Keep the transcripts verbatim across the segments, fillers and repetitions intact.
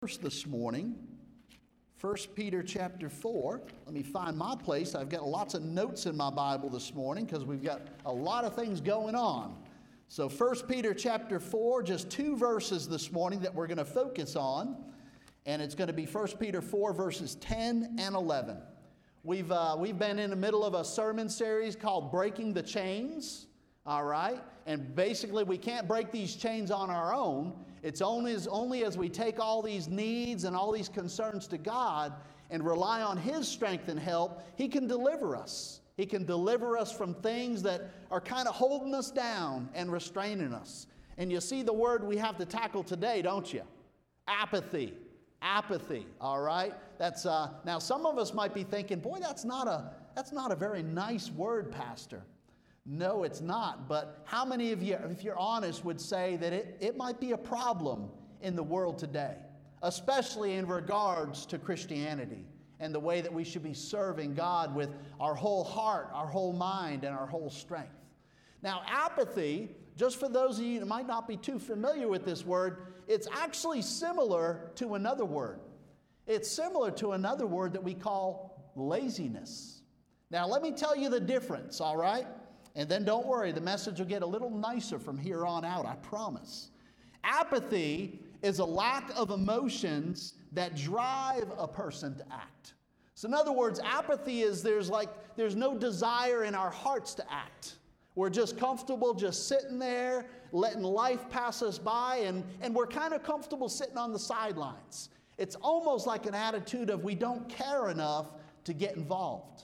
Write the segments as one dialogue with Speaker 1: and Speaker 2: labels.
Speaker 1: verse this morning, First Peter chapter four. Let me find my place. I've got lots of notes in my Bible this morning because we've got a lot of things going on. So First Peter chapter four, just two verses this morning that we're going to focus on. And it's going to be First Peter four verses ten and eleven. We've, uh, we've been in the middle of a sermon series called Breaking the Chains. All right? And basically we can't break these chains on our own. It's only as, only as we take all these needs and all these concerns to God and rely on His strength and help, He can deliver us. He can deliver us from things that are kind of holding us down and restraining us. And you see the word we have to tackle today, don't you? Apathy. Apathy, all right? That's uh, now some of us might be thinking, boy, that's not a that's not a very nice word, Pastor. No, it's not. But how many of you, if you're honest, would say that it, it might be a problem in the world today, especially in regards to Christianity and the way that we should be serving God with our whole heart, our whole mind, and our whole strength? Now, apathy, just for those of you that might not be too familiar with this word, it's actually similar to another word. It's similar to another word that we call laziness. Now, let me tell you the difference, all right? And then don't worry, the message will get a little nicer from here on out, I promise. Apathy is a lack of emotions that drive a person to act. So in other words, apathy is there's like there's no desire in our hearts to act. We're just comfortable just sitting there, letting life pass us by, and, and we're kind of comfortable sitting on the sidelines. It's almost like an attitude of we don't care enough to get involved.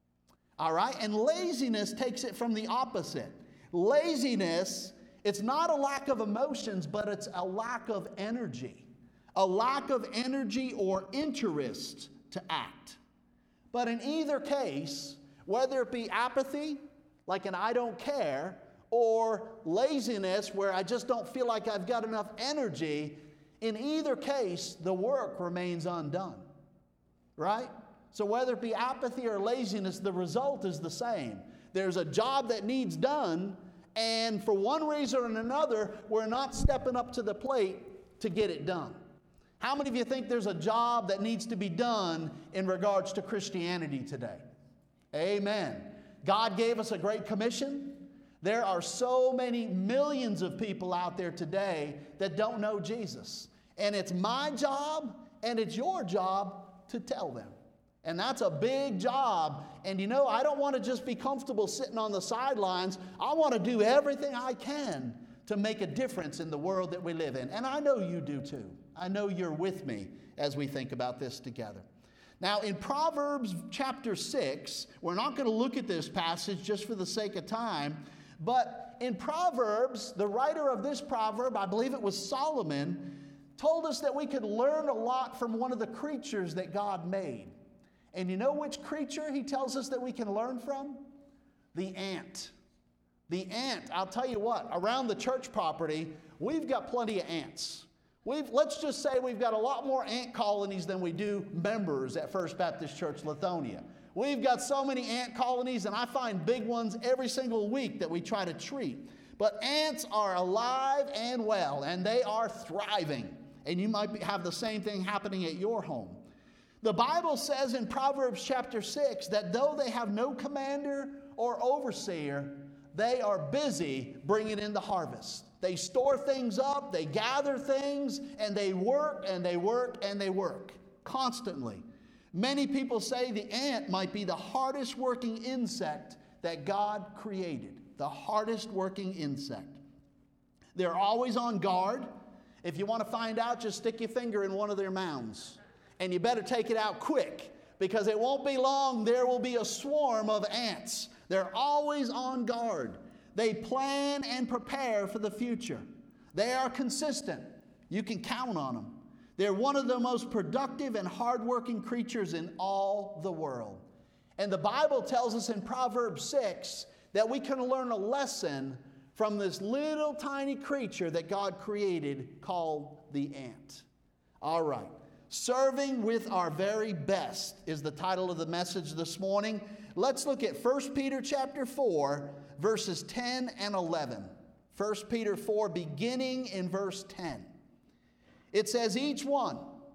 Speaker 1: All right? And laziness takes it from the opposite. Laziness, it's not a lack of emotions, but it's a lack of energy. A lack of energy or interest to act. But in either case, whether it be apathy, like an I don't care, or laziness where I just don't feel like I've got enough energy, in either case, the work remains undone. Right? So whether it be apathy or laziness, the result is the same. There's a job that needs done, and for one reason or another, we're not stepping up to the plate to get it done. How many of you think there's a job that needs to be done in regards to Christianity today? Amen. God gave us a great commission. There are so many millions of people out there today that don't know Jesus. And it's my job and it's your job to tell them. And that's a big job. And you know, I don't want to just be comfortable sitting on the sidelines. I want to do everything I can to make a difference in the world that we live in. And I know you do too. I know you're with me as we think about this together. Now, in Proverbs chapter six, we're not going to look at this passage just for the sake of time, but in Proverbs, the writer of this proverb, I believe it was Solomon, told us that we could learn a lot from one of the creatures that God made. And you know which creature he tells us that we can learn from? The ant. The ant. I'll tell you what, around the church property, we've got plenty of ants. We've, let's just say we've got a lot more ant colonies than we do members at First Baptist Church Lithonia. We've got so many ant colonies, and I find big ones every single week that we try to treat. But ants are alive and well, and they are thriving. And you might be, have the same thing happening at your home. The Bible says in Proverbs chapter six that though they have no commander or overseer, they are busy bringing in the harvest. They store things up, they gather things, and they work and they work and they work constantly. Many people say the ant might be the hardest working insect that God created. The hardest working insect. They're always on guard. If you want to find out, just stick your finger in one of their mounds. And you better take it out quick, because it won't be long, there will be a swarm of ants. They're always on guard. They plan and prepare for the future. They are consistent. You can count on them. They're one of the most productive and hardworking creatures in all the world. And the Bible tells us in Proverbs six that we can learn a lesson from this little tiny creature that God created called the ant. All right. Serving with our very best is the title of the message this morning. Let's look at First Peter chapter four, verses ten and eleven. First Peter four, beginning in verse ten. It says, each one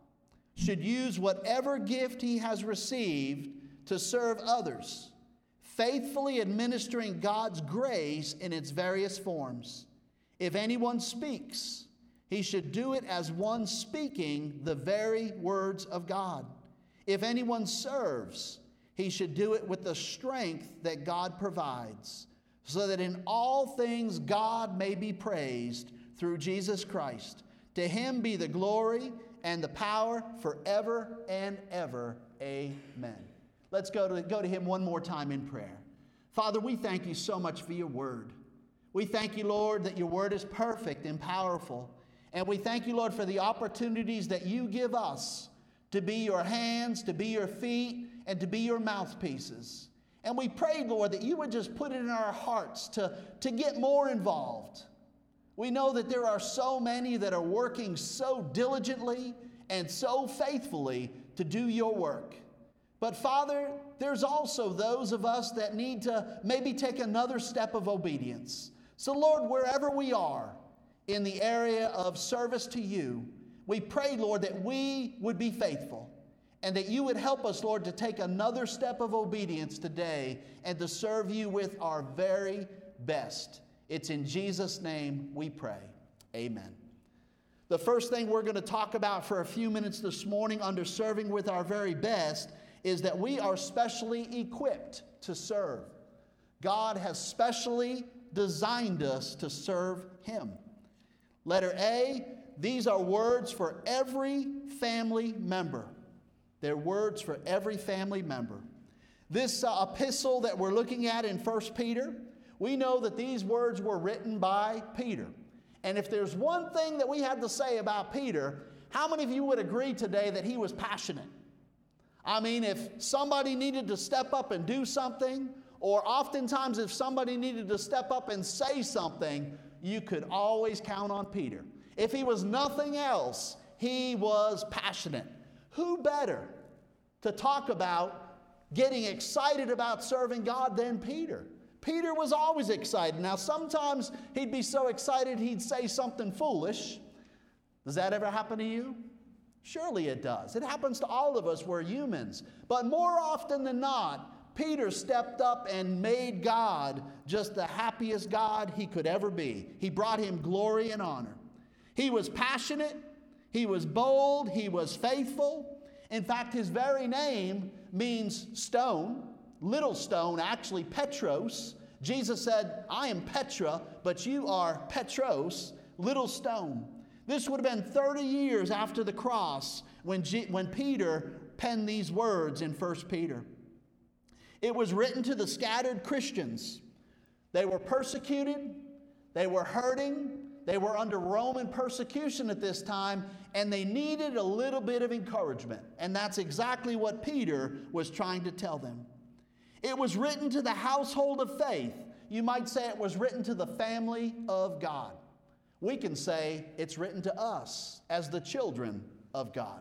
Speaker 1: should use whatever gift he has received to serve others, faithfully administering God's grace in its various forms. If anyone speaks, he should do it as one speaking the very words of God. If anyone serves, he should do it with the strength that God provides, so that in all things God may be praised through Jesus Christ. To him be the glory and the power forever and ever. Amen. Let's go to, go to him one more time in prayer. Father, we thank you so much for your word. We thank you, Lord, that your word is perfect and powerful. And we thank you, Lord, for the opportunities that you give us to be your hands, to be your feet, and to be your mouthpieces. And we pray, Lord, that you would just put it in our hearts to, to get more involved. We know that there are so many that are working so diligently and so faithfully to do your work. But Father, there's also those of us that need to maybe take another step of obedience. So Lord, wherever we are in the area of service to you, we pray, Lord, that we would be faithful and that you would help us, Lord, to take another step of obedience today and to serve you with our very best. It's in Jesus' name we pray. Amen. The first thing we're going to talk about for a few minutes this morning under serving with our very best is that we are specially equipped to serve. God has specially designed us to serve him. Letter A, these are words for every family member. They're words for every family member. This uh, epistle that we're looking at in First Peter, we know that these words were written by Peter. And if there's one thing that we had to say about Peter, how many of you would agree today that he was passionate? I mean, if somebody needed to step up and do something, or oftentimes if somebody needed to step up and say something, you could always count on Peter. If he was nothing else, he was passionate. Who better to talk about getting excited about serving God than Peter? Peter was always excited. Now, sometimes he'd be so excited he'd say something foolish. Does that ever happen to you? Surely it does. It happens to all of us. We're humans. But more often than not, Peter stepped up and made God just the happiest God he could ever be. He brought him glory and honor. He was passionate. He was bold. He was faithful. In fact, his very name means stone. Little stone, actually Petros. Jesus said, I am Petra, but you are Petros, little stone. This would have been thirty years after the cross when, G- when Peter penned these words in First Peter. It was written to the scattered Christians. They were persecuted, they were hurting, they were under Roman persecution at this time, and they needed a little bit of encouragement. And that's exactly what Peter was trying to tell them. It was written to the household of faith. You might say it was written to the family of God. We can say it's written to us as the children of God.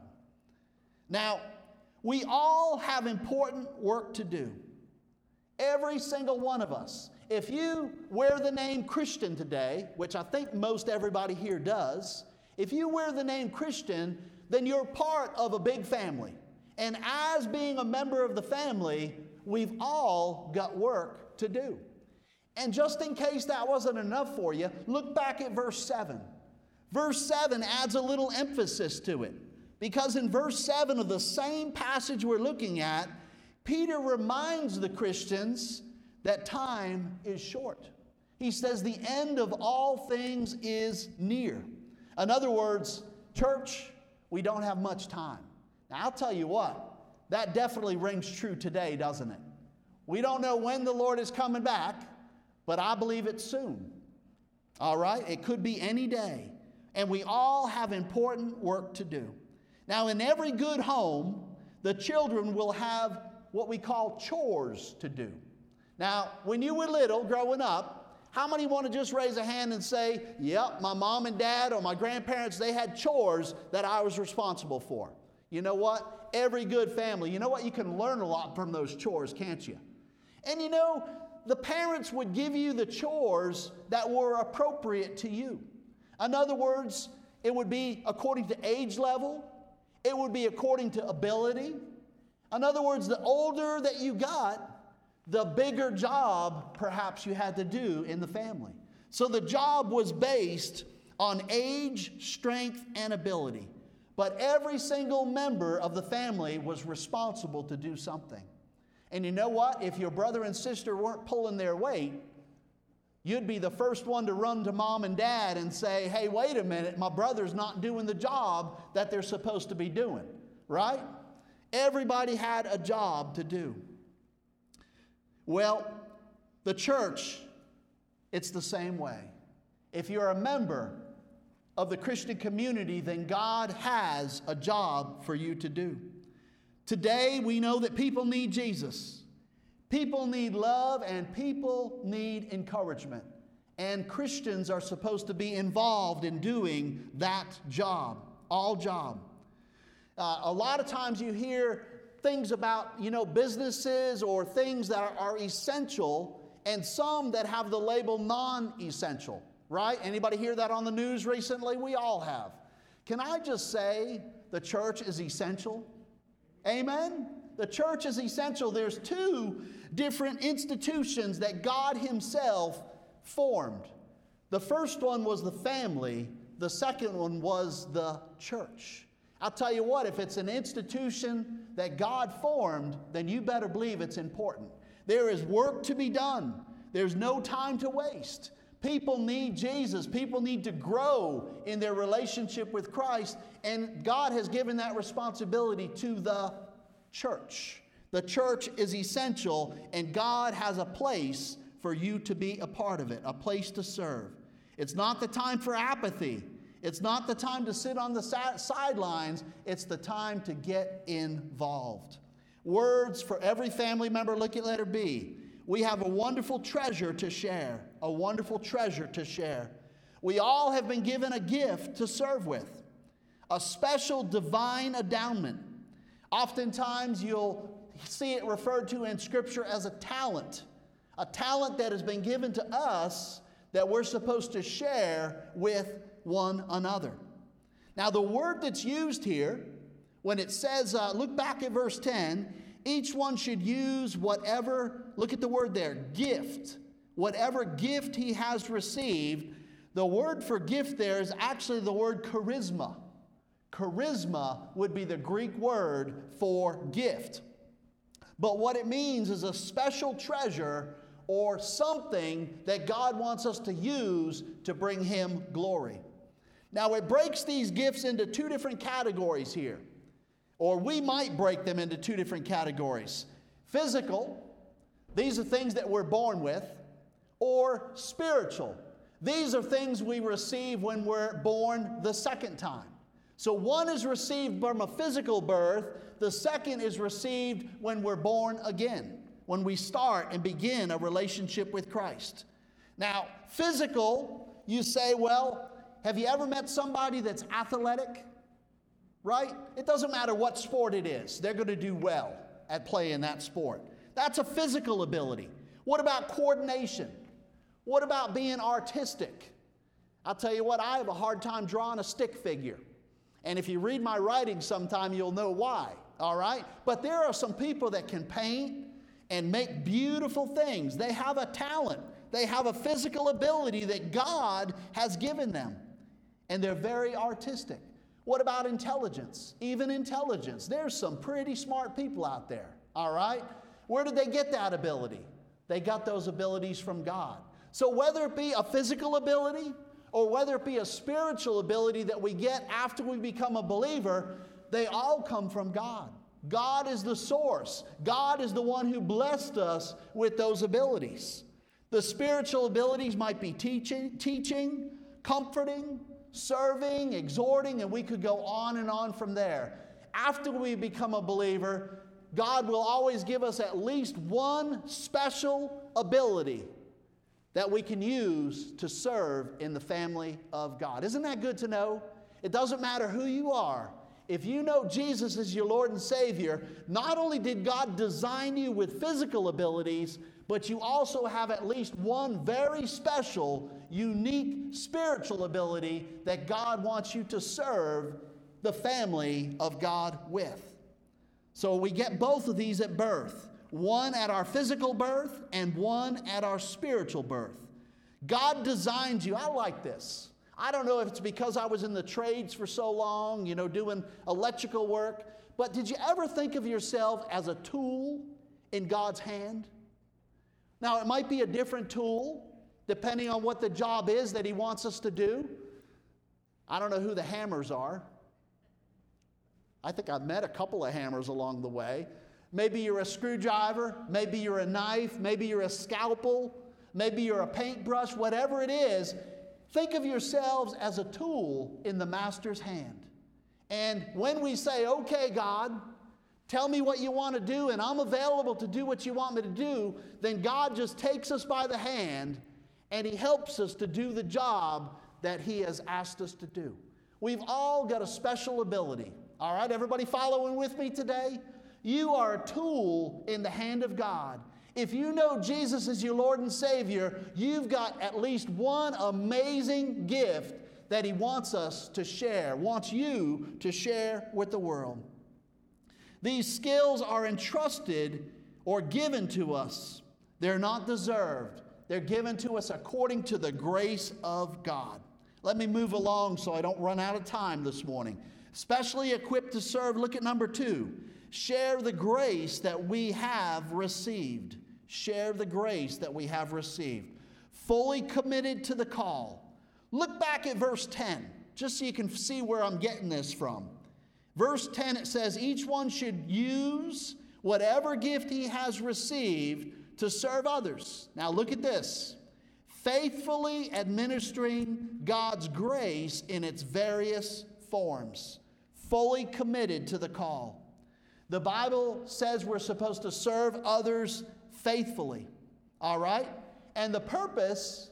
Speaker 1: Now, we all have important work to do. Every single one of us. If you wear the name Christian today, which I think most everybody here does, if you wear the name Christian, then you're part of a big family. And as being a member of the family, we've all got work to do. And just in case that wasn't enough for you, look back at verse seven. Verse seven adds a little emphasis to it. Because in verse seven of the same passage we're looking at, Peter reminds the Christians that time is short. He says the end of all things is near. In other words, church, we don't have much time. Now, I'll tell you what, that definitely rings true today, doesn't it? We don't know when the Lord is coming back, but I believe it's soon. All right? It could be any day. And we all have important work to do. Now, in every good home, the children will have what we call chores to do. Now, when you were little, growing up, how many want to just raise a hand and say, yep, my mom and dad or my grandparents, they had chores that I was responsible for? You know what? Every good family, you know what? You can learn a lot from those chores, can't you? And you know, the parents would give you the chores that were appropriate to you. In other words, it would be according to age level. It would be according to ability. In other words, the older that you got, the bigger job perhaps you had to do in the family. So the job was based on age, strength, and ability. But every single member of the family was responsible to do something. And you know what? If your brother and sister weren't pulling their weight, you'd be the first one to run to mom and dad and say, hey, wait a minute, my brother's not doing the job that they're supposed to be doing, right? Everybody had a job to do. Well, the church, it's the same way. If you're a member of the Christian community, then God has a job for you to do. Today, we know that people need Jesus. People need love, and people need encouragement. And Christians are supposed to be involved in doing that job, all job. Uh, a lot of times you hear things about, you know, businesses or things that are, are essential, and some that have the label non-essential, right? Anybody hear that on the news recently? We all have. Can I just say the church is essential? Amen? The church is essential. There's two different institutions that God Himself formed. The first one was the family. The second one was the church. I'll tell you what, if it's an institution that God formed, then you better believe it's important. There is work to be done. There's no time to waste. People need Jesus. People need to grow in their relationship with Christ, and God has given that responsibility to the church. The church is essential, and God has a place for you to be a part of it, a place to serve. It's not the time for apathy. It's not the time to sit on the sidelines. It's the time to get involved. Words for every family member. Look at letter B. We have a wonderful treasure to share. A wonderful treasure to share. We all have been given a gift to serve with. A special divine endowment. Oftentimes you'll see it referred to in Scripture as a talent. A talent that has been given to us that we're supposed to share with one another. Now the word that's used here, when it says, uh, look back at verse ten, each one should use whatever, look at the word there, gift. Whatever gift he has received. The word for gift there is actually the word charisma. Charisma would be the Greek word for gift. But what it means is a special treasure or something that God wants us to use to bring Him glory. Now it breaks these gifts into two different categories here. Or we might break them into two different categories. Physical, these are things that we're born with. Or spiritual, these are things we receive when we're born the second time. So one is received from a physical birth. The second is received when we're born again, when we start and begin a relationship with Christ. Now, physical, you say, well, have you ever met somebody that's athletic? Right? It doesn't matter what sport it is. They're going to do well at playing that sport. That's a physical ability. What about coordination? What about being artistic? I'll tell you what, I have a hard time drawing a stick figure. And if you read my writing sometime, you'll know why, all right? But there are some people that can paint and make beautiful things. They have a talent. They have a physical ability that God has given them. And they're very artistic. What about intelligence? Even intelligence. There's some pretty smart people out there, all right? Where did they get that ability? They got those abilities from God. So whether it be a physical ability or whether it be a spiritual ability that we get after we become a believer, they all come from God. God is the source. God is the one who blessed us with those abilities. The spiritual abilities might be teaching, teaching, comforting, serving, exhorting, and we could go on and on from there. After we become a believer, God will always give us at least one special ability that we can use to serve in the family of God. Isn't that good to know? It doesn't matter who you are. If you know Jesus as your Lord and Savior, not only did God design you with physical abilities, but you also have at least one very special, unique spiritual ability that God wants you to serve the family of God with. So we get both of these at birth, one at our physical birth and one at our spiritual birth. God designed you. I like this. I don't know if it's because I was in the trades for so long, you know, doing electrical work, but did you ever think of yourself as a tool in God's hand? Now, it might be a different tool depending on what the job is that He wants us to do. I don't know who the hammers are. I think I've met a couple of hammers along the way. Maybe you're a screwdriver, maybe you're a knife, maybe you're a scalpel, maybe you're a paintbrush, whatever it is. Think of yourselves as a tool in the Master's hand. And when we say, okay, God, tell me what you want to do, and I'm available to do what you want me to do, then God just takes us by the hand and He helps us to do the job that He has asked us to do. We've all got a special ability. All right, everybody following with me today? You are a tool in the hand of God. If you know Jesus is your Lord and Savior, you've got at least one amazing gift that He wants us to share, wants you to share with the world. These skills are entrusted or given to us. They're not deserved. They're given to us according to the grace of God. Let me move along so I don't run out of time this morning. Specially equipped to serve, look at number two. Share the grace that we have received. Share the grace that we have received. Fully committed to the call. Look back at verse ten, just so you can see where I'm getting this from. Verse ten, it says, each one should use whatever gift he has received to serve others. Now look at this. Faithfully administering God's grace in its various forms. Fully committed to the call. The Bible says we're supposed to serve others faithfully. All right? And the purpose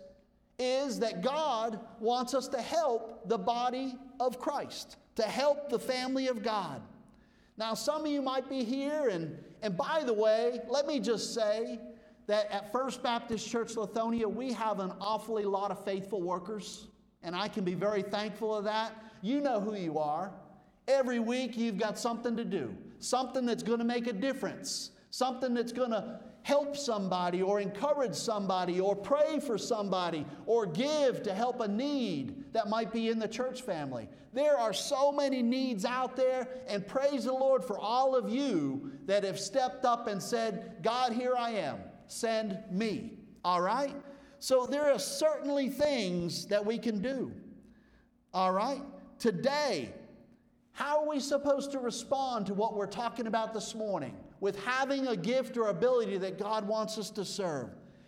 Speaker 1: is that God wants us to help the body of Christ, to help the family of God. Now, some of you might be here, and, and by the way, let me just say that at First Baptist Church Lithonia, we have an awfully lot of faithful workers, and I can be very thankful of that. You know who you are. Every week you've got something to do, something that's going to make a difference, something that's going to help somebody or encourage somebody or pray for somebody or give to help a need that might be in the church family. There are so many needs out there, and praise the Lord for all of you that have stepped up and said, God, here I am, send me. All right? So there are certainly things that we can do. All right? Today, how are we supposed to respond to what we're talking about this morning with having a gift or ability that God wants us to serve?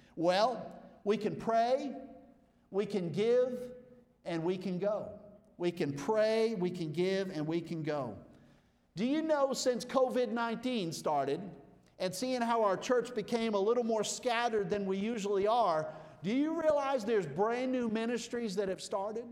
Speaker 1: Well, we can pray, we can give, and we can go. We can pray, we can give, and we can go. Do you know, since covid nineteen started, and seeing how our church became a little more scattered than we usually are, do you realize there's brand new ministries that have started?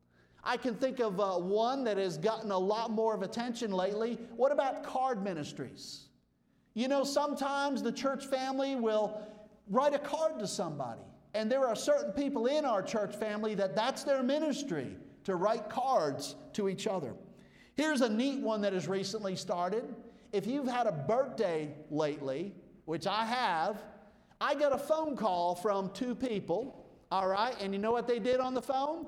Speaker 1: I can think of uh, one that has gotten a lot more of attention lately. What about card ministries? You know, sometimes the church family will write a card to somebody. And there are certain people in our church family that that's their ministry, to write cards to each other. Here's a neat one that has recently started. If you've had a birthday lately, which I have, I got a phone call from two people, all right? And you know what they did on the phone?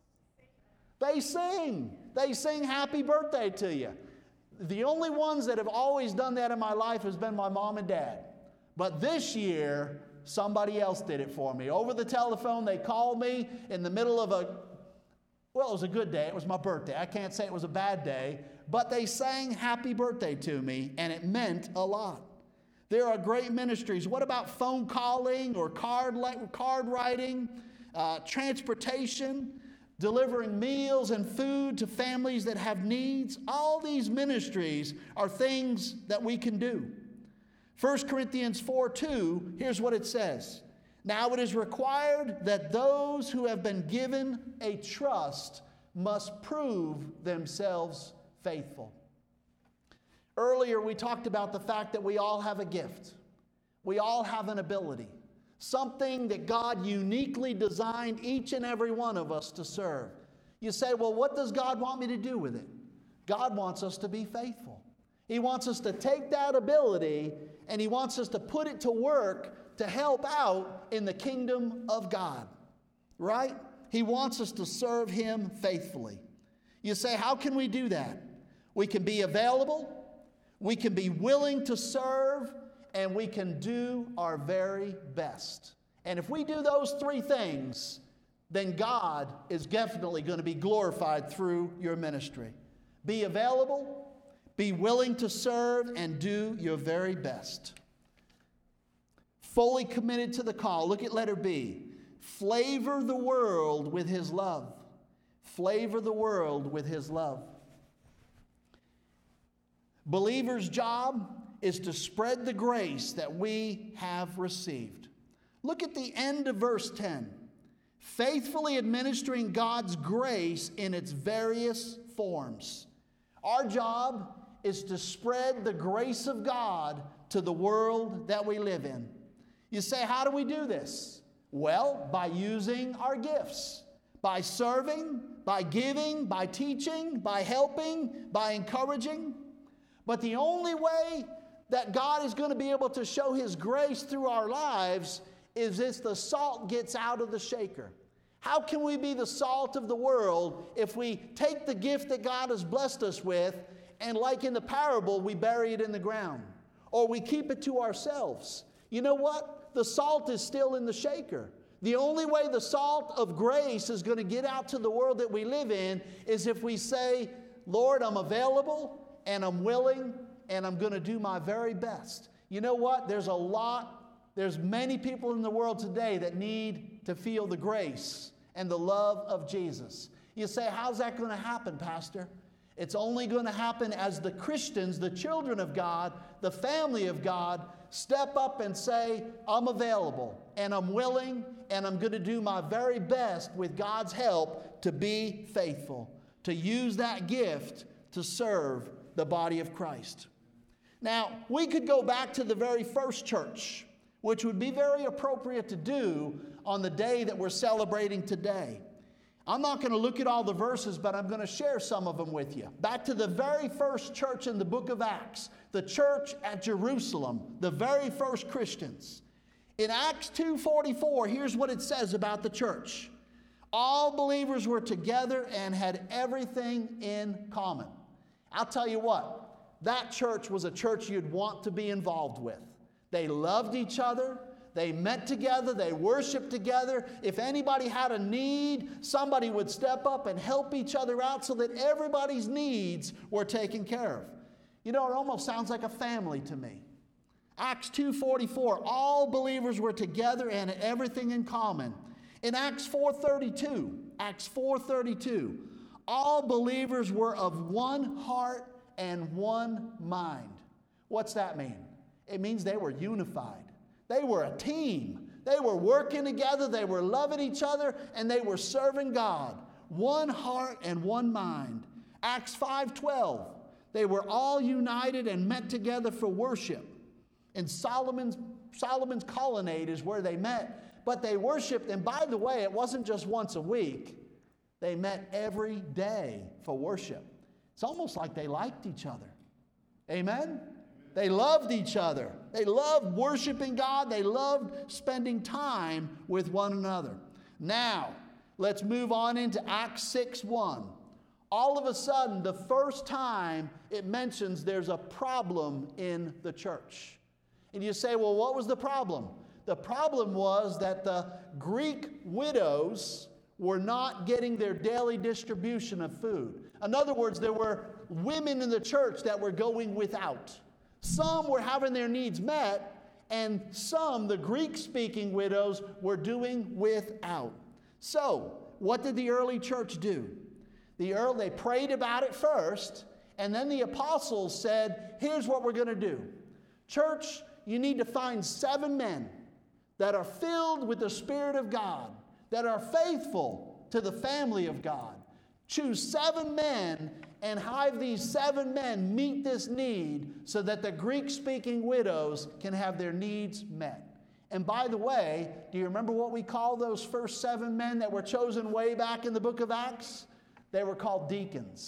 Speaker 1: They sing. They sing happy birthday to you. The only ones that have always done that in my life has been my mom and dad. But this year, somebody else did it for me. Over the telephone, they called me in the middle of a, well, it was a good day. It was my birthday. I can't say it was a bad day. But they sang happy birthday to me, and it meant a lot. There are great ministries. What about phone calling or card, card writing, uh, transportation? Delivering meals and food to families that have needs. All these ministries are things that we can do. First Corinthians four two, here's what it says. Now it is required that those who have been given a trust must prove themselves faithful. Earlier we talked about the fact that we all have a gift. We all have an ability. Something that God uniquely designed each and every one of us to serve. You say, well, what does God want me to do with it? God wants us to be faithful. He wants us to take that ability and He wants us to put it to work to help out in the kingdom of God. Right? He wants us to serve Him faithfully. You say, how can we do that? We can be available, we can be willing to serve, and we can do our very best. And if we do those three things, then God is definitely going to be glorified through your ministry. Be available, be willing to serve, and do your very best. Fully committed to the call. Look at letter B. Flavor the world with His love. Flavor the world with His love. Believers' job is to spread the grace that we have received. Look at the end of verse ten. Faithfully administering God's grace in its various forms. Our job is to spread the grace of God to the world that we live in. You say, how do we do this? Well, by using our gifts, by serving, by giving, by teaching, by helping, by encouraging. But the only way that God is going to be able to show His grace through our lives is if the salt gets out of the shaker. How can we be the salt of the world if we take the gift that God has blessed us with and, like in the parable, we bury it in the ground or we keep it to ourselves? You know what? The salt is still in the shaker. The only way the salt of grace is going to get out to the world that we live in is if we say, Lord, I'm available and I'm willing and I'm going to do my very best. You know what? There's a lot, there's many people in the world today that need to feel the grace and the love of Jesus. You say, how's that going to happen, Pastor? It's only going to happen as the Christians, the children of God, the family of God, step up and say, I'm available and I'm willing and I'm going to do my very best with God's help to be faithful, to use that gift to serve the body of Christ. Now, we could go back to the very first church, which would be very appropriate to do on the day that we're celebrating today. I'm not going to look at all the verses, but I'm going to share some of them with you. Back to the very first church in the book of Acts, the church at Jerusalem, the very first Christians. In Acts two forty-four, here's what it says about the church. All believers were together and had everything in common. I'll tell you what, that church was a church you'd want to be involved with. They loved each other. They met together. They worshiped together. If anybody had a need, somebody would step up and help each other out so that everybody's needs were taken care of. You know, it almost sounds like a family to me. Acts two forty-four, all believers were together and had everything in common. In Acts four thirty-two, Acts four thirty-two, all believers were of one heart and one mind. What's that mean? It means they were unified. They were a team. They were working together. They were loving each other, and they were serving God. One heart and one mind. Acts five twelve, they were all united and met together for worship. And Solomon's, Solomon's colonnade is where they met. But they worshiped, and by the way, it wasn't just once a week. They met every day for worship. It's almost like they liked each other. Amen? They loved each other. They loved worshiping God. They loved spending time with one another. Now, let's move on into Acts six one. All of a sudden, the first time it mentions there's a problem in the church. And you say, well, what was the problem? The problem was that the Greek widows were not getting their daily distribution of food. In other words, there were women in the church that were going without. Some were having their needs met, and some, the Greek-speaking widows, were doing without. So, what did the early church do? The early, they prayed about it first, and then the apostles said, here's what we're going to do. Church, you need to find seven men that are filled with the Spirit of God, that are faithful to the family of God. Choose seven men and have these seven men meet this need so that the Greek-speaking widows can have their needs met. And by the way, do you remember what we call those first seven men that were chosen way back in the book of Acts? They were called deacons.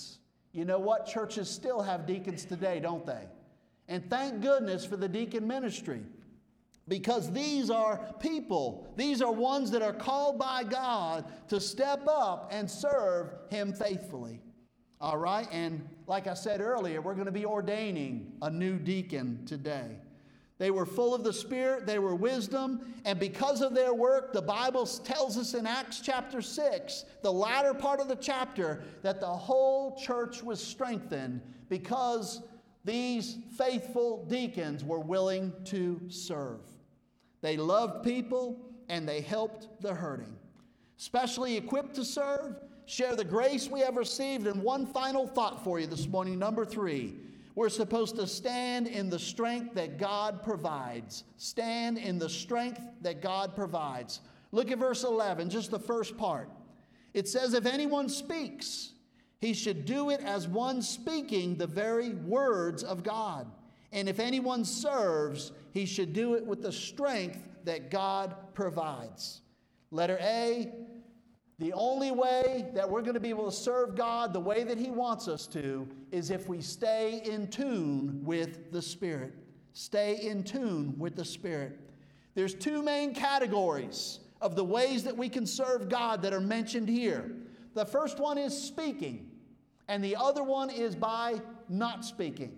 Speaker 1: You know what? Churches still have deacons today, don't they? And thank goodness for the deacon ministry. Because these are people, these are ones that are called by God to step up and serve Him faithfully. All right? And like I said earlier, we're going to be ordaining a new deacon today. They were full of the Spirit, they were wisdom, and because of their work, the Bible tells us in Acts chapter six, the latter part of the chapter, that the whole church was strengthened because these faithful deacons were willing to serve. They loved people and they helped the hurting. Specially equipped to serve, share the grace we have received. And one final thought for you this morning, number three. We're supposed to stand in the strength that God provides. Stand in the strength that God provides. Look at verse eleven, just the first part. It says, if anyone speaks, he should do it as one speaking the very words of God. And if anyone serves, he should do it with the strength that God provides. Letter A, the only way that we're going to be able to serve God the way that He wants us to is if we stay in tune with the Spirit. Stay in tune with the Spirit. There's two main categories of the ways that we can serve God that are mentioned here. The first one is speaking, and the other one is by not speaking.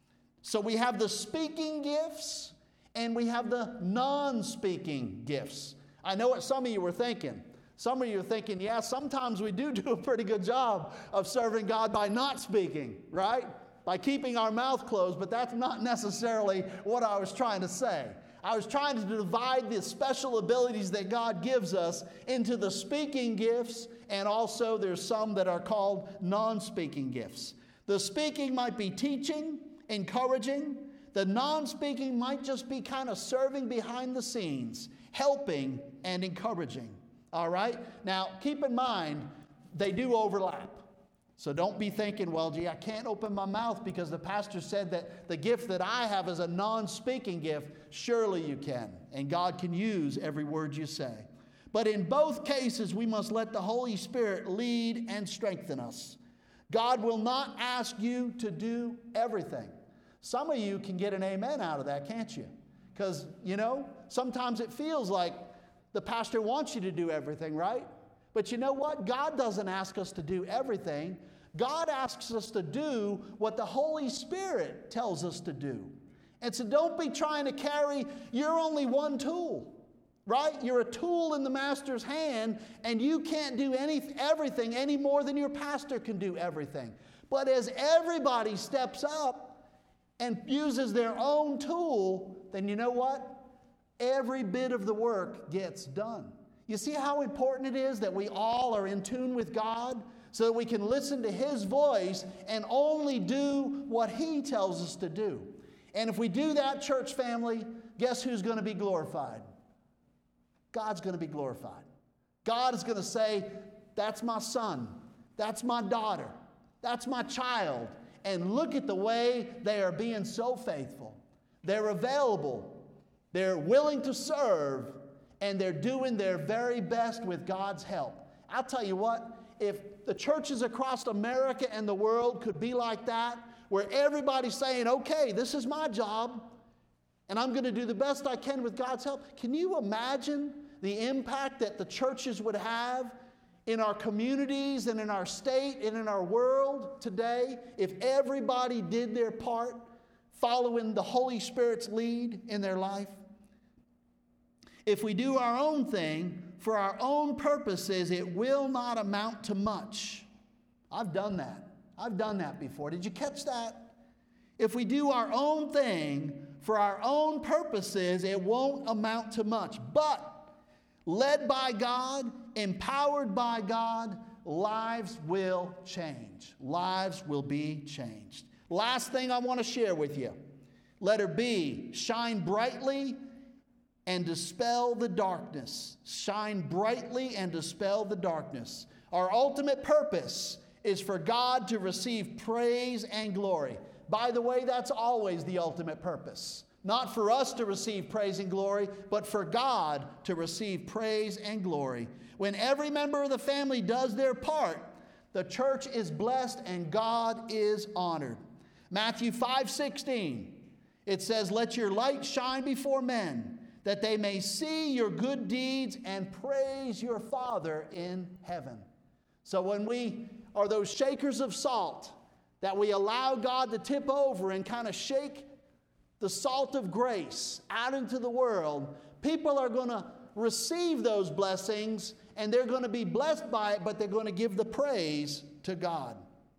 Speaker 1: So we have the speaking gifts, and we have the non-speaking gifts. I know what some of you were thinking. Some of you are thinking, yeah, sometimes we do do a pretty good job of serving God by not speaking, right? By keeping our mouth closed, but that's not necessarily what I was trying to say. I was trying to divide the special abilities that God gives us into the speaking gifts, and also there's some that are called non-speaking gifts. The speaking might be teaching, encouraging. The non-speaking might just be kind of serving behind the scenes, helping and encouraging. All right? Now, keep in mind, they do overlap. So don't be thinking, well, gee, I can't open my mouth because the pastor said that the gift that I have is a non-speaking gift. Surely you can, and God can use every word you say. But in both cases, we must let the Holy Spirit lead and strengthen us. God will not ask you to do everything. Some of you can get an amen out of that, can't you? Because, you know, sometimes it feels like the pastor wants you to do everything, right? But you know what? God doesn't ask us to do everything. God asks us to do what the Holy Spirit tells us to do. And so don't be trying to carry, you're only one tool, right? You're a tool in the master's hand, and you can't do any, everything any more than your pastor can do everything. But as everybody steps up and uses their own tool, then you know what? Every bit of the work gets done. You see how important it is that we all are in tune with God so that we can listen to His voice and only do what He tells us to do. And if we do that, church family, guess who's going to be glorified? God's going to be glorified. God is going to say, that's my son, that's my daughter, that's my child. And look at the way they are being so faithful. They're available. They're willing to serve, and they're doing their very best with God's help. I'll tell you what, if the churches across America and the world could be like that, where everybody's saying, okay, this is my job, and I'm going to do the best I can with God's help. Can you imagine the impact that the churches would have in our communities and in our state and in our world today if everybody did their part, following the Holy Spirit's lead in their life? If we do our own thing for our own purposes, it will not amount to much. I've done that. I've done that before. Did you catch that? If we do our own thing for our own purposes, it won't amount to much. But led by God, empowered by God, lives will change. Lives will be changed. Last thing I want to share with you. Letter B, shine brightly and dispel the darkness. Shine brightly and dispel the darkness. Our ultimate purpose is for God to receive praise and glory. By the way, that's always the ultimate purpose. Not for us to receive praise and glory, but for God to receive praise and glory. When every member of the family does their part, The church is blessed and God is honored. Matthew five sixteen, it says, "Let your light shine before men, that they may see your good deeds and praise your Father in heaven." So when we are those shakers of salt, that we allow God to tip over and kind of shake the salt of grace out into the world, people are going to receive those blessings and they're going to be blessed by it, but they're going to give the praise to God.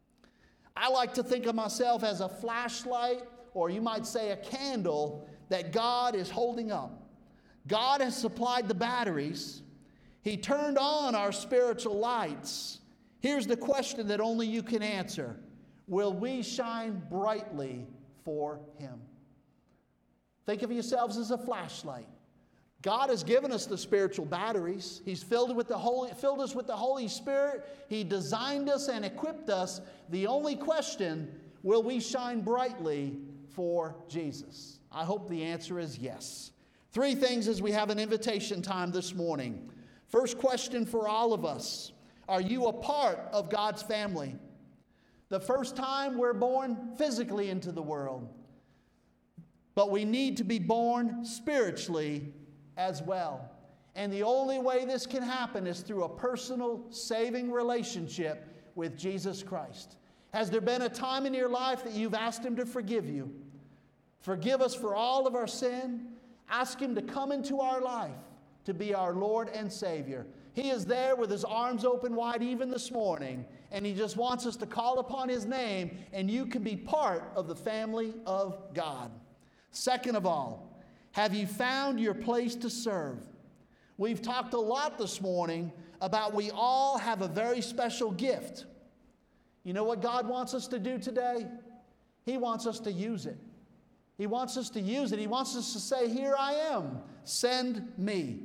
Speaker 1: I like to think of myself as a flashlight, or you might say a candle, that God is holding up. God has supplied the batteries. He turned on our spiritual lights. Here's the question that only you can answer. Will we shine brightly for Him? Think of yourselves as a flashlight. God has given us the spiritual batteries. He's filled, with the Holy, filled us with the Holy Spirit. He designed us and equipped us. The only question, will we shine brightly for Jesus? I hope the answer is yes. Three things as we have an invitation time this morning. First question for all of us. Are you a part of God's family? The first time we're born physically into the world, but we need to be born spiritually as well. And the only way this can happen is through a personal, saving relationship with Jesus Christ. Has there been a time in your life that you've asked Him to forgive you? Forgive us for all of our sin. Ask Him to come into our life to be our Lord and Savior. He is there with His arms open wide even this morning, and He just wants us to call upon His name, and you can be part of the family of God. Second of all, have you found your place to serve? We've talked a lot this morning about we all have a very special gift. You know what God wants us to do today? He wants us to use it. He wants us to use it. He wants us to say, "Here I am, send me."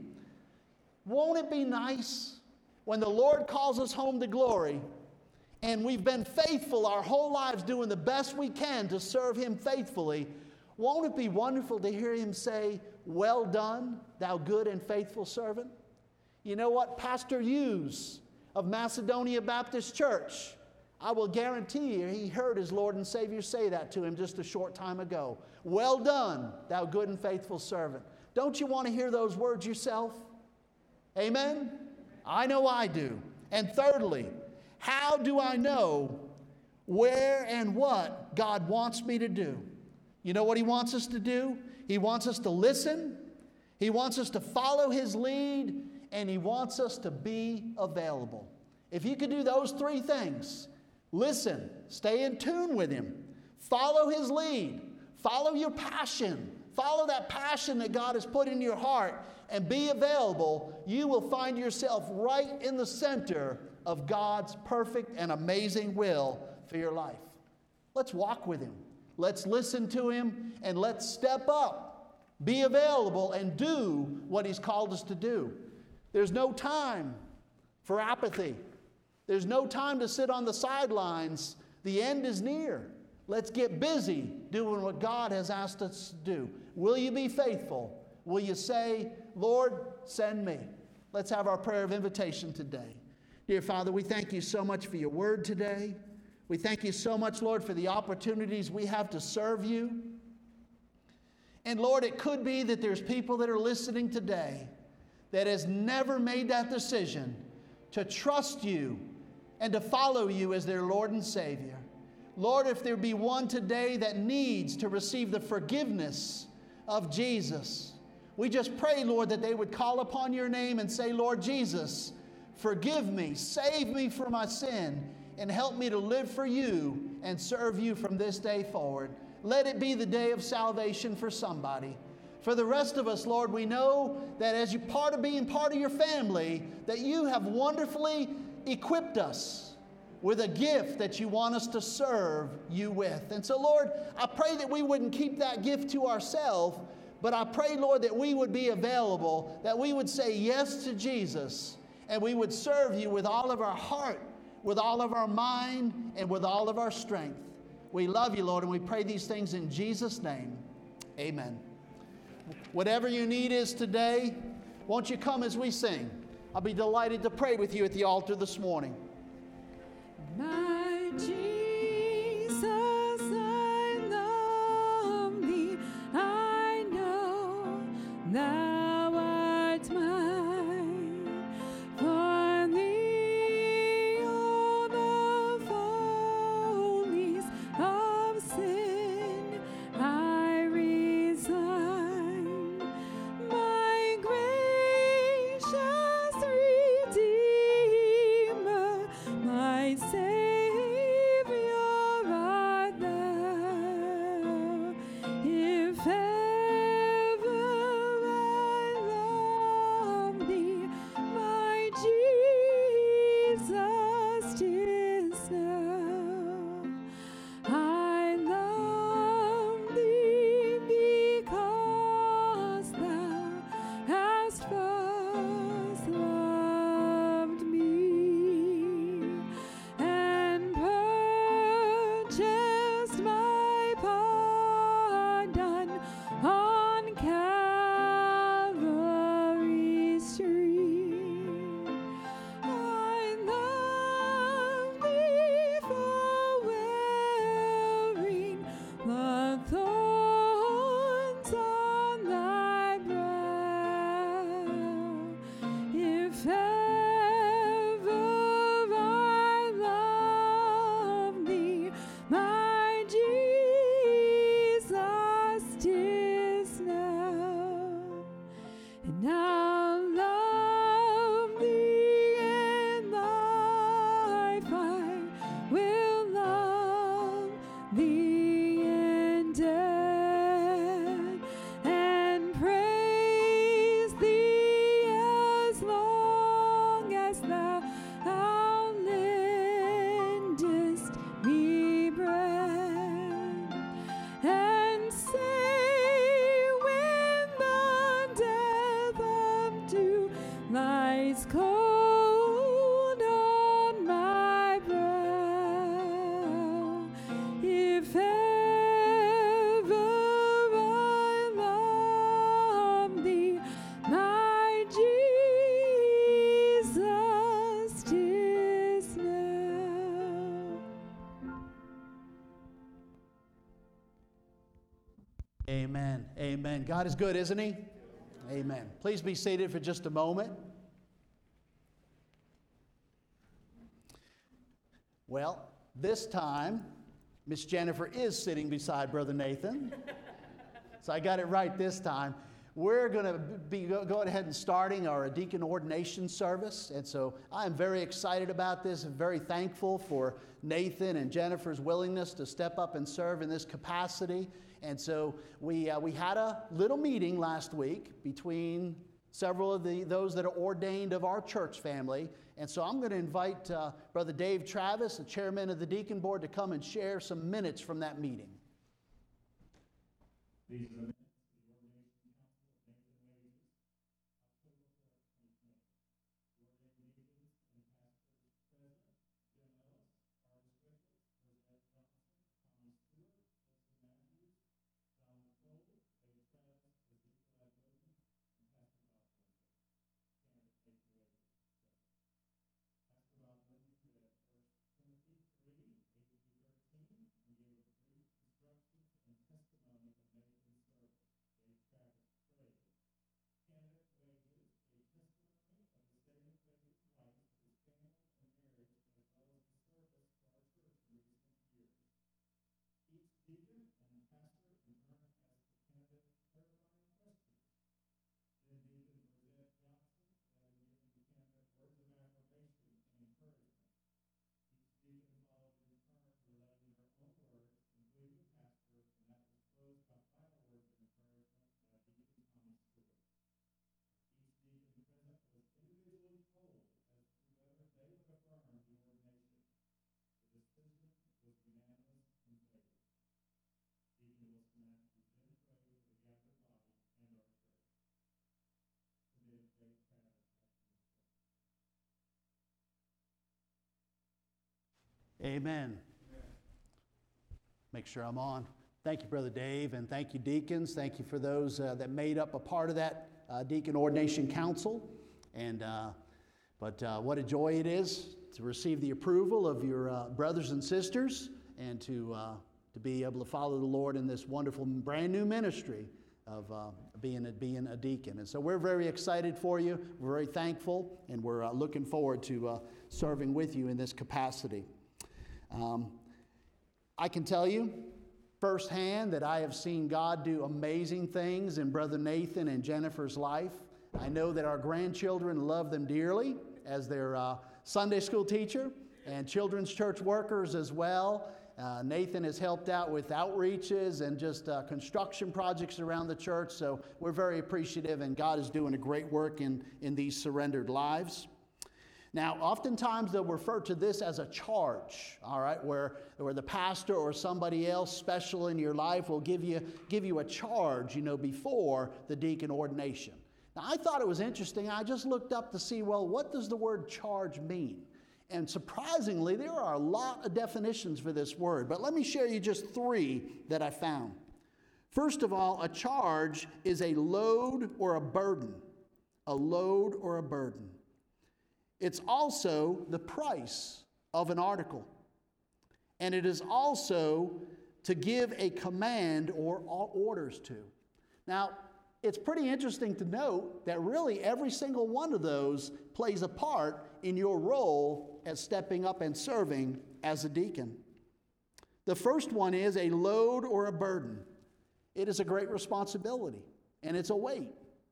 Speaker 1: Won't it be nice when the Lord calls us home to glory and we've been faithful our whole lives doing the best we can to serve Him faithfully? Won't it be wonderful to hear Him say, "Well done, thou good and faithful servant"? You know what? Pastor Hughes of Macedonia Baptist Church, I will guarantee you he heard his Lord and Savior say that to him just a short time ago. "Well done, thou good and faithful servant." Don't you want to hear those words yourself? Amen? I know I do. And thirdly, how do I know where and what God wants me to do? You know what He wants us to do? He wants us to listen. He wants us to follow His lead. And He wants us to be available. If you could do those three things, listen, stay in tune with Him, follow His lead, follow your passion, follow that passion that God has put in your heart, and be available, you will find yourself right in the center of God's perfect and amazing will for your life. Let's walk with Him. Let's listen to Him, and let's step up, be available, and do what He's called us to do. There's no time for apathy. There's no time to sit on the sidelines. The end is near. Let's get busy doing what God has asked us to do. Will you be faithful? Will you say, "Lord, send me"? Let's have our prayer of invitation today. Dear Father, we thank You so much for Your word today. We thank You so much, Lord, for the opportunities we have to serve You. And Lord, it could be that there's people that are listening today that has never made that decision to trust You and to follow You as their Lord and Savior. Lord, if there be one today that needs to receive the forgiveness of Jesus, we just pray, Lord, that they would call upon Your name and say, "Lord Jesus, forgive me, save me from my sin, and help me to live for You and serve You from this day forward." Let it be the day of salvation for somebody. For the rest of us, Lord, we know that as you part of being part of Your family, that You have wonderfully equipped us with a gift that You want us to serve You with. And so, Lord, I pray that we wouldn't keep that gift to ourselves, but I pray, Lord, that we would be available, that we would say yes to Jesus, and we would serve You with all of our heart, with all of our mind, and with all of our strength. We love You, Lord, and we pray these things in Jesus' name. Amen. Whatever your need is today, won't you come as we sing? I'll be delighted to pray with you at the altar this morning. Amen. Amen. God is good, isn't He? Amen. Please be seated for just a moment. Well, this time, Miss Jennifer is sitting beside Brother Nathan. So I got it right this time. We're going to be go, go ahead and starting our deacon ordination service. And so I am very excited about this and very thankful for Nathan and Jennifer's willingness to step up and serve in this capacity. And so we, uh, we had a little meeting last week between several of the, those that are ordained of our church family. And so I'm going to invite uh, Brother Dave Travis, the chairman of the deacon board, to come and share some minutes from that meeting.
Speaker 2: These are the minutes of the Ordination Council of Nathan Wages, October fourth, twenty twenty. The ordained deacons and pastors present: Jim Ellis, Artis Rickles, Rosette Johnson, Tommy Stewart, Edson Matthews, John McCole, Dave Travis, Ezekiel Adloden, and Pastor Bob Lindsay. Candidate Nathan Wages. Pastor Bob Lindsay read First Timothy three, eight through thirteen, and gave brief instructions and testimony of Nathan's service. Dave Travis prayed. Candidate Wages gave testimony of the saving faith of Christ, his family and marriage, as well as the service to our church in recent years. Each deacon and pastor in turn asked the candidate clarifying questions. Then Deacon Rosette Johnson led in giving the candidate words of affirmation and encouragement. Each deacon followed in turn, relating their own words, including the pastor, and that was closed by final words of encouragement by Deacon Tommy Stewart. Each deacon present was individually polled as to whether they would affirm the ordination. The decision was unanimous in favor. Deacon Wilson Matthews then prayed for the gathered body and our church. Today, Dave Travis after this prayer.
Speaker 1: Amen. Make sure I'm on. Thank you, Brother Dave, and thank you, deacons. Thank you for those uh, that made up a part of that uh, Deacon Ordination Council. And uh, but uh, what a joy it is to receive the approval of your uh, brothers and sisters and to, uh, to be able to follow the Lord in this wonderful brand new ministry of uh, being, a, being a deacon. And so we're very excited for you. We're very thankful, and we're uh, looking forward to uh, serving with you in this capacity. Um, I can tell you firsthand that I have seen God do amazing things in Brother Nathan and Jennifer's life. I know that our grandchildren love them dearly as their uh, Sunday school teacher and children's church workers as well. Uh, Nathan has helped out with outreaches and just uh, construction projects around the church, so we're very appreciative, and God is doing a great work in, in these surrendered lives. Now, oftentimes they'll refer to this as a charge, all right, where, where the pastor or somebody else special in your life will give you, give you a charge, you know, before the deacon ordination. Now, I thought it was interesting. I just looked up to see, well, what does the word charge mean? And surprisingly, there are a lot of definitions for this word, but let me share you just three that I found. First of all, a charge is a load or a burden. A load or a burden. It's also the price of an article. And it is also to give a command or orders to. Now, it's pretty interesting to note that really every single one of those plays a part in your role as stepping up and serving as a deacon. The first one is a load or a burden. It is a great responsibility, and it's a weight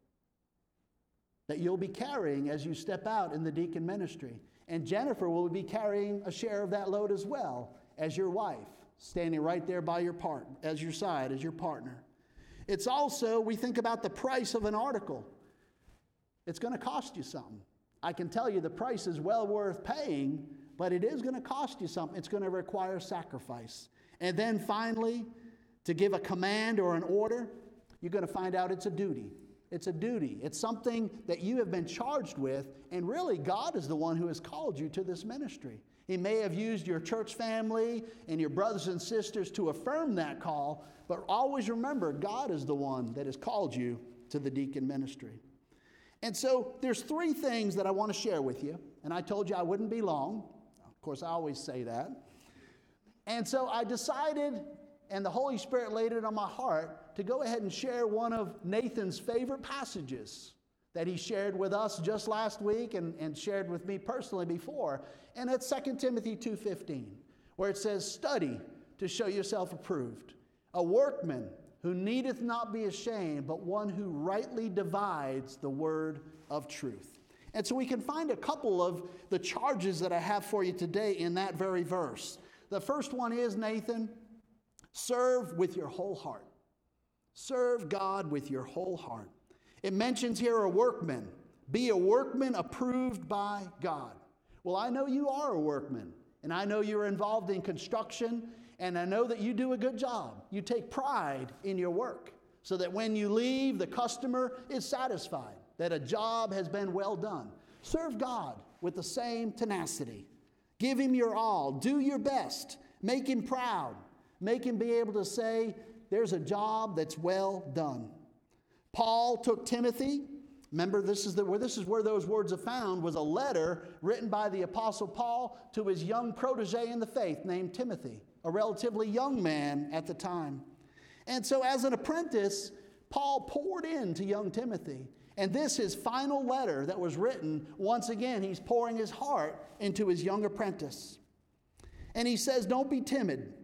Speaker 1: that you'll be carrying as you step out in the deacon ministry. And Jennifer will be carrying a share of that load as well as your wife, standing right there by your part, as your side, as your partner. It's also, we think about the price of an article. It's going to cost you something. I can tell you the price is well worth paying, but it is going to cost you something. It's going to require sacrifice. And then finally, to give a command or an order, you're going to find out it's a duty. It's a duty. It's something that you have been charged with, and really God is the one who has called you to this ministry. He may have used your church family and your brothers and sisters to affirm that call, but always remember God is the one that has called you to the deacon ministry. And so there's three things that I want to share with you, and I told you I wouldn't be long. Of course, I always say that. And so I decided, and the Holy Spirit laid it on my heart, to go ahead and share one of Nathan's favorite passages that he shared with us just last week and, and shared with me personally before. And it's Second Timothy two fifteen, where it says, "Study to show yourself approved, a workman who needeth not be ashamed, but one who rightly divides the word of truth." And so we can find a couple of the charges that I have for you today in that very verse. The first one is, Nathan, serve with your whole heart. Serve God with your whole heart. It mentions here a workman. Be a workman approved by God. Well, I know you are a workman, and I know you're involved in construction, and I know that you do a good job. You take pride in your work so that when you leave, the customer is satisfied that a job has been well done. Serve God with the same tenacity. Give Him your all. Do your best. Make Him proud. Make Him be able to say, there's a job that's well done. Paul took Timothy. Remember, this is, the, where, this is where those words are found, was a letter written by the Apostle Paul to his young protege in the faith named Timothy, a relatively young man at the time. And so as an apprentice, Paul poured into young Timothy. And this, his final letter that was written, once again, he's pouring his heart into his young apprentice. And he says, don't be timid.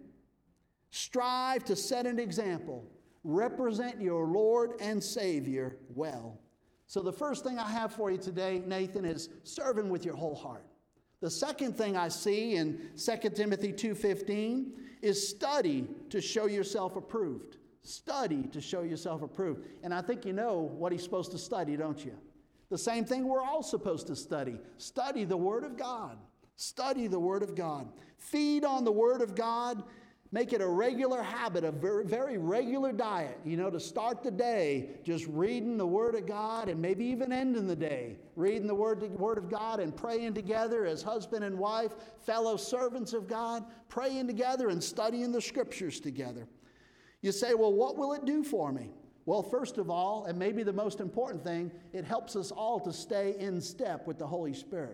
Speaker 1: Strive to set an example. Represent your Lord and Savior well. So the first thing I have for you today, Nathan, is serving with your whole heart. The second thing I see in Second Timothy two fifteen is study to show yourself approved. Study to show yourself approved. And I think you know what he's supposed to study, don't you? The same thing we're all supposed to study. Study the Word of God. Study the Word of God. Feed on the Word of God. Make it a regular habit, a very, very regular diet, you know, to start the day just reading the Word of God, and maybe even ending the day reading the Word, Word of God and praying together as husband and wife, fellow servants of God, praying together and studying the Scriptures together. You say, well, what will it do for me? Well, first of all, and maybe the most important thing, it helps us all to stay in step with the Holy Spirit.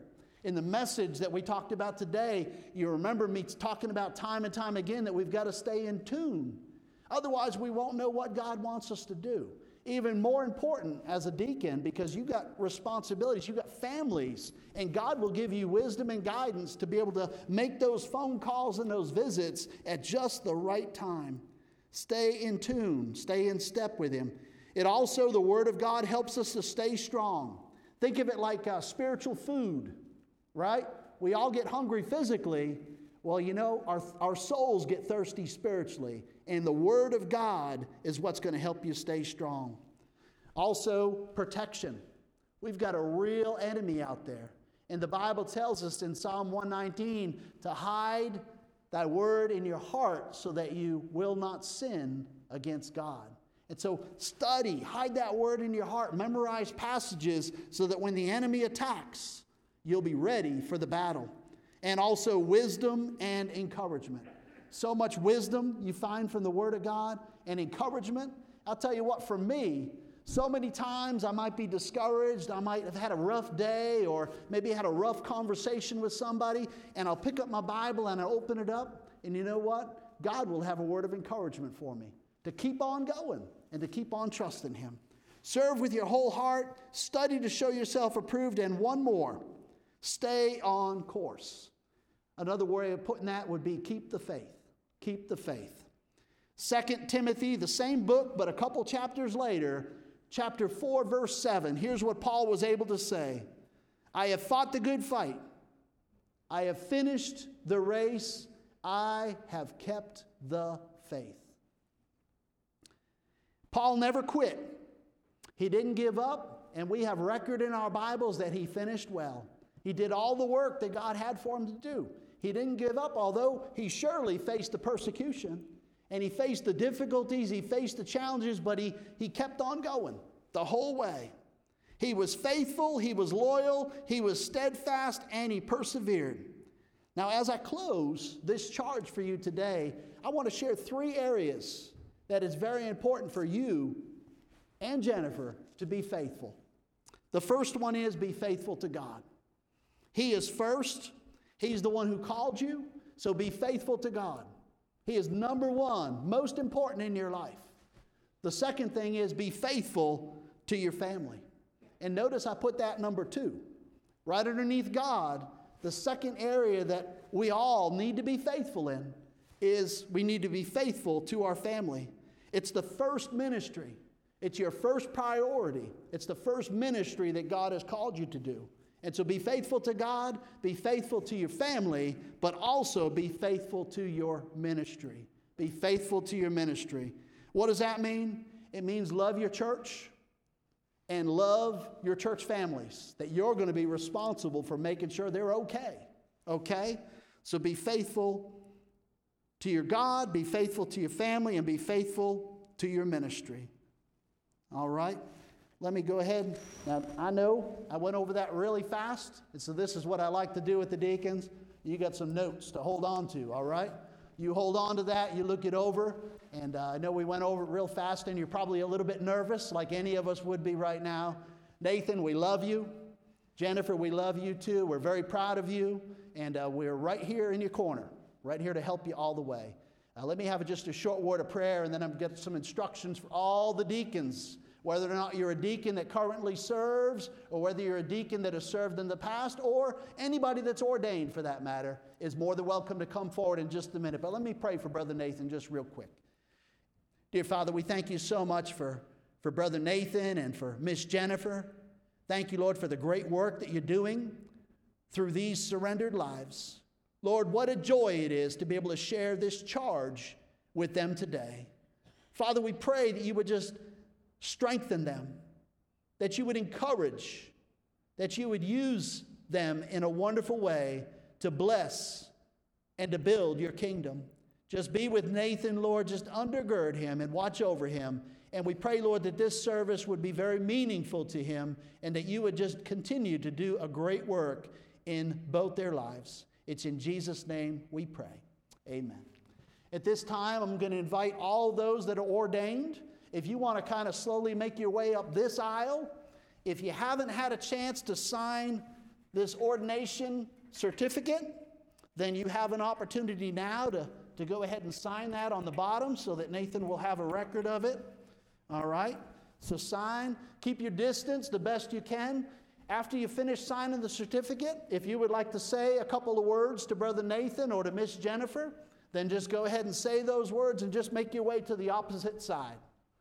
Speaker 1: In the message that we talked about today, you remember me talking about time and time again that we've got to stay in tune. Otherwise, we won't know what God wants us to do. Even more important as a deacon, because you've got responsibilities, you've got families, and God will give you wisdom and guidance to be able to make those phone calls and those visits at just the right time. Stay in tune, stay in step with Him. It also, the Word of God helps us to stay strong. Think of it like uh, spiritual food, right? We all get hungry physically. Well, you know, our, our souls get thirsty spiritually. And the Word of God is what's going to help you stay strong. Also, protection. We've got a real enemy out there. And the Bible tells us in Psalm one nineteen to hide thy word in your heart so that you will not sin against God. And so study, hide that word in your heart, memorize passages so that when the enemy attacks, you'll be ready for the battle. And also wisdom and encouragement. So much wisdom you find from the Word of God and encouragement. I'll tell you what, for me, so many times I might be discouraged, I might have had a rough day, or maybe had a rough conversation with somebody, and I'll pick up my Bible and I'll open it up, and you know what? God will have a word of encouragement for me to keep on going and to keep on trusting Him. Serve with your whole heart, study to show yourself approved, and one more, stay on course. Another way of putting that would be keep the faith. Keep the faith. Second Timothy, the same book, but a couple chapters later, chapter four, verse seven. Here's what Paul was able to say. I have fought the good fight. I have finished the race. I have kept the faith. Paul never quit. He didn't give up, and we have record in our Bibles that he finished well. He did all the work that God had for him to do. He didn't give up, although he surely faced the persecution, and he faced the difficulties, he faced the challenges, but he, he kept on going the whole way. He was faithful, he was loyal, he was steadfast, and he persevered. Now, as I close this charge for you today, I want to share three areas that is very important for you and Jennifer to be faithful. The first one is be faithful to God. He is first. He's the one who called you, so be faithful to God. He is number one, most important in your life. The second thing is be faithful to your family. And notice I put that number two. Right underneath God, the second area that we all need to be faithful in is we need to be faithful to our family. It's the first ministry. It's your first priority. It's the first ministry that God has called you to do. And so be faithful to God, be faithful to your family, but also be faithful to your ministry. Be faithful to your ministry. What does that mean? It means love your church and love your church families, that you're going to be responsible for making sure they're okay. Okay? So be faithful to your God, be faithful to your family, and be faithful to your ministry. All right? Let me go ahead. Now, I know I went over that really fast, and so this is what I like to do with the deacons. You got some notes to hold on to, all right? You hold on to that, you look it over, and uh, I know we went over it real fast, and you're probably a little bit nervous, like any of us would be right now. Nathan, we love you. Jennifer, we love you too. We're very proud of you, and uh, we're right here in your corner, right here to help you all the way. Uh, let me have just a short word of prayer, and then I'm going to get some instructions for all the deacons. Whether or not you're a deacon that currently serves, or whether you're a deacon that has served in the past, or anybody that's ordained for that matter, is more than welcome to come forward in just a minute. But let me pray for Brother Nathan just real quick. Dear Father, we thank you so much for, for Brother Nathan and for Miss Jennifer. Thank you, Lord, for the great work that you're doing through these surrendered lives. Lord, what a joy it is to be able to share this charge with them today. Father, we pray that you would just strengthen them, that you would encourage, that you would use them in a wonderful way to bless and to build your kingdom. Just be with Nathan, Lord. Just undergird him and watch over him. And we pray, Lord, that this service would be very meaningful to him and that you would just continue to do a great work in both their lives. It's in Jesus' name we pray. Amen. At this time, I'm going to invite all those that are ordained. If you want to kind of slowly make your way up this aisle, if you haven't had a chance to sign this ordination certificate, then you have an opportunity now to, to go ahead and sign that on the bottom so that Nathan will have a record of it. All right? So sign, keep your distance the best you can. After you finish signing the certificate, if you would like to say a couple of words to Brother Nathan or to Miss Jennifer, then just go ahead and say those words and just make your way to the opposite side.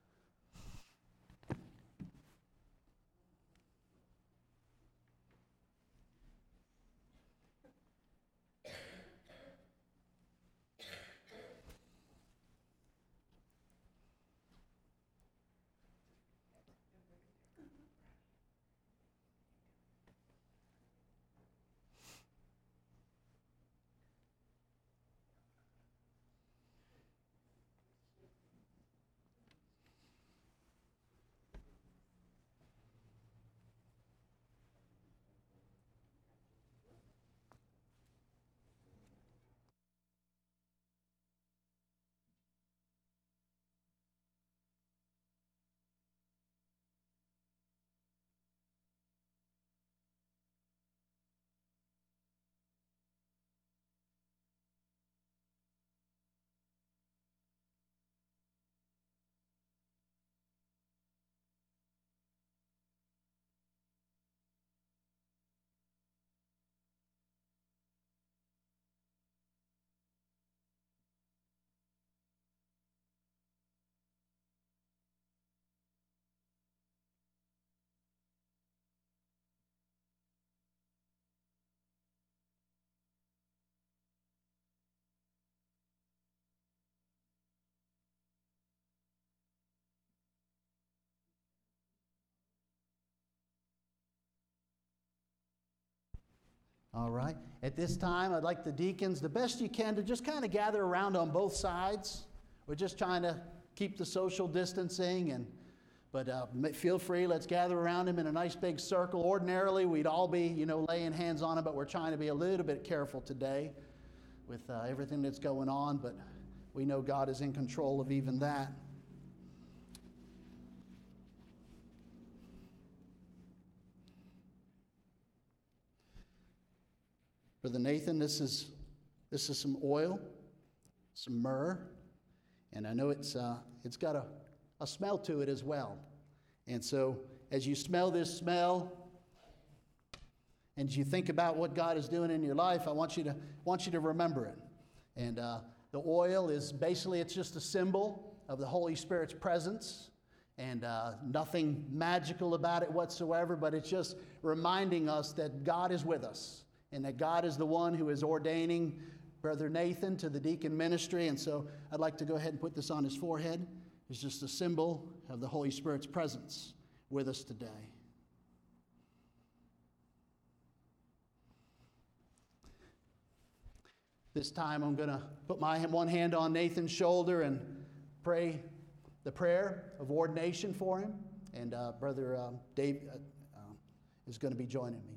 Speaker 1: All right. At this time, I'd like the deacons, the best you can, to just kind of gather around on both sides. We're just trying to keep the social distancing, and but uh, feel free. Let's gather around him in a nice big circle. Ordinarily, we'd all be, you know, laying hands on him, but we're trying to be a little bit careful today with uh, everything that's going on. But we know God is in control of even that. Brother Nathan, this is this is some oil, some myrrh, and I know it's uh, it's got a, a smell to it as well. And so, as you smell this smell, and as you think about what God is doing in your life, I want you to want you to remember it. And uh, the oil is basically it's just a symbol of the Holy Spirit's presence, and uh, nothing magical about it whatsoever. But it's just reminding us that God is with us. And that God is the one who is ordaining Brother Nathan to the deacon ministry. And so I'd like to go ahead and put this on his forehead. It's just a symbol of the Holy Spirit's presence with us today. This time I'm going to put my one hand on Nathan's shoulder and pray the prayer of ordination for him. And uh, Brother uh, Dave uh, uh, is going to be joining me.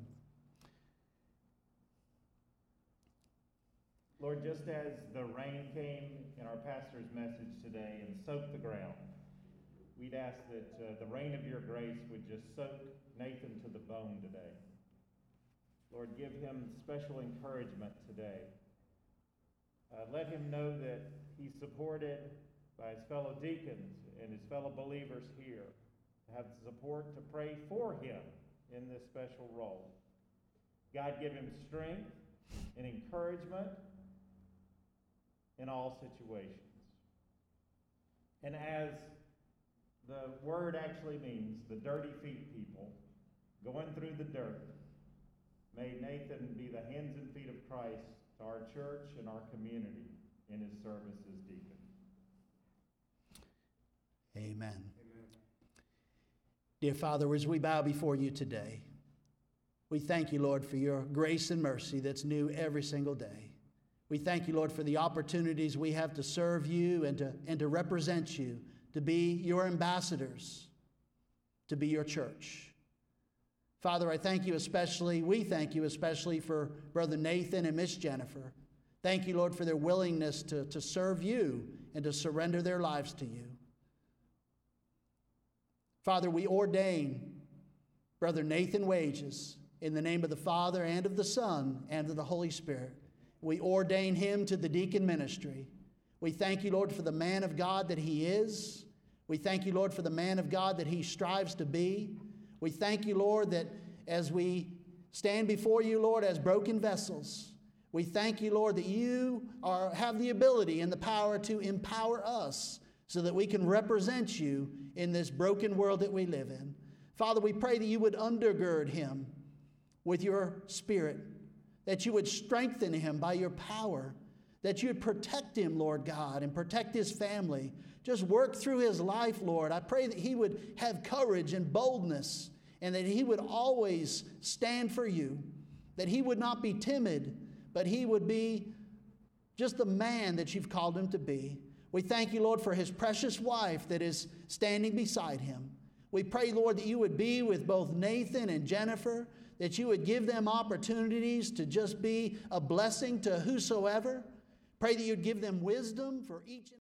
Speaker 3: Lord, just as the rain came in our pastor's message today and soaked the ground, we'd ask that uh, the rain of your grace would just soak Nathan to the bone today. Lord, give him special encouragement today. Uh, let him know that he's supported by his fellow deacons and his fellow believers here, to have the support to pray for him in this special role. God, give him strength and encouragement in all situations. And as the word actually means, the dirty feet people, going through the dirt, may Nathan be the hands and feet of Christ to our church and our community in his service as deacon.
Speaker 1: Amen. Amen. Dear Father, as we bow before you today, we thank you, Lord, for your grace and mercy that's new every single day. We thank you, Lord, for the opportunities we have to serve you and to, and to represent you, to be your ambassadors, to be your church. Father, I thank you especially, we thank you especially for Brother Nathan and Miss Jennifer. Thank you, Lord, for their willingness to, to serve you and to surrender their lives to you. Father, we ordain Brother Nathan Wages In the name of the Father, and of the Son, and of the Holy Spirit, we ordain him to the deacon ministry. We thank you, Lord, for the man of God that he is. We thank you, Lord, for the man of God that he strives to be. We thank you, Lord, that as we stand before you, Lord, as broken vessels, we thank you, Lord, that you are, have the ability and the power to empower us so that we can represent you in this broken world that we live in. Father, we pray that you would undergird him with your Spirit, that you would strengthen him by your power, that you would protect him, Lord God, and protect his family. Just work through his life, Lord. I pray that he would have courage and boldness, and that he would always stand for you, that he would not be timid, but he would be just the man that you've called him to be. We thank you, Lord, for his precious wife that is standing beside him. We pray, Lord, that you would be with both Nathan and Jennifer, that you would give them opportunities to just be a blessing to whosoever. Pray that you'd give them wisdom for each